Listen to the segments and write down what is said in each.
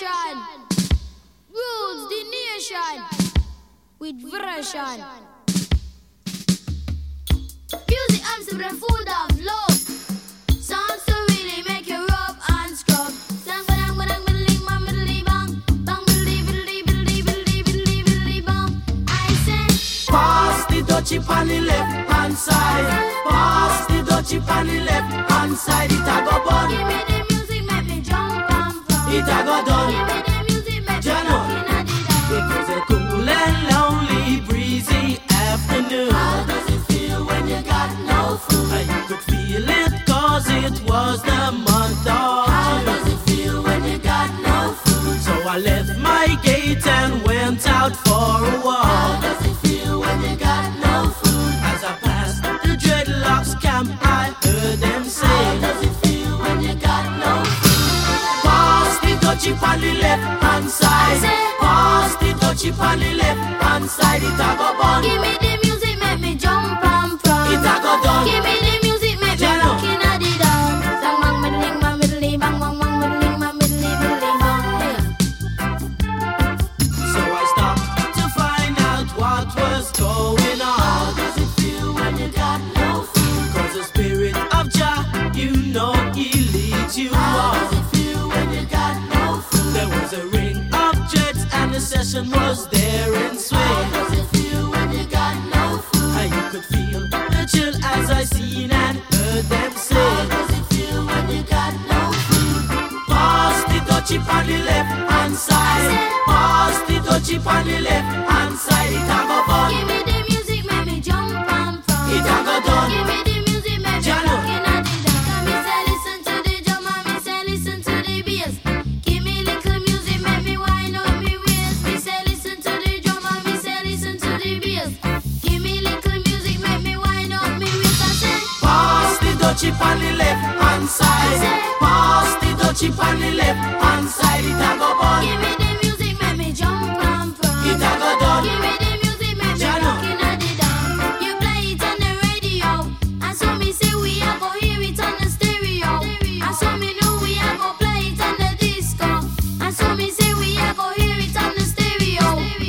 vibration. Rules the nation with version. Music arms to the food of love. Songs to really make you rub and scrub. Sang badang badang biddly bang biddly bang bang biddly biddly biddly biddly biddly biddly bang. I say, pass the dutchie on the left hand side. Pass the dutchie on the left hand side. It a go bun. Give me the music, make me jump and from. It a go done. Give me the music, make me looking at the It was a cool and lonely, breezy afternoon. How does it feel when you got no food? I could feel it cause it was the month of How June. does it feel when you got no food? So I left my gate and went out for a How walk. does it feel when you got no food? As I passed the dreadlocks camp, I heard them How say, does it feel when you got no food? pass the dutchie on the left hand side. Pass the dutchie on the left hand side. It a go bun. Give me the music, make me jump and from. It a go done. Give me the music, make me Jano. looking at the down. Sang bang middling bang middly bang bang bang middling bang middly biddly bang. So I stopped to find out what was going How on. does it feel when you got no food? Cause the spirit of Jah, you know he leads you How does on. it feel when you got no food? There was a ring of jets and the session was there in How swing. does it feel when you got no food? And you could feel the chill as I seen and heard them How say, does it feel when you got no food? pass the dutchie on the left hand side. Pass the dutchie on the left hand side. It a go bun. Give me the music, make me jump and from. It a go done. Give me the music, make me Jano. looking at the down. Me say listen to the drum and me say listen to the bass. Give me little music, make me wind up me waist. Me say listen to the drum and me say listen to the bass. Give me little music, make me wind up me waist. I say, Pass the dutchie on the left hand side. Pass the dutchie on the left hand side. It a go bun. give me the music, make me jump and from. It a go done. Give me the music, make me Jano. looking at the down. You play it on the radio, and so me say we a go hear it on the stereo. And so me know we a go play it on the disco. And so me say we a go hear it on the stereo.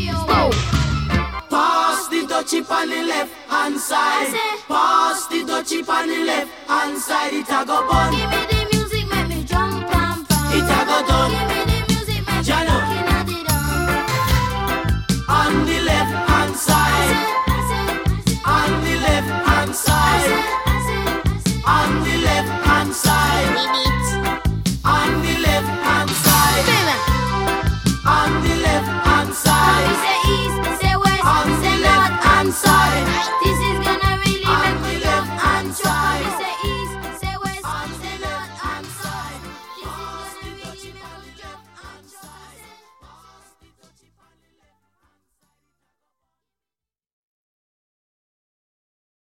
Pass the dutchie on the left hand side. Pass the dutchie on the left hand side. It a go bun. Give me the music, make me jump and from. It a go done. Give me the music, make me Jano. looking at the down. On the left hand side. On the left hand side. On the left hand side. On the left hand side. On the left hand We side. say east, we say west, On we the say left north hand and side. south. This is gonna really On make the me left jump hand and jump. side. We say east,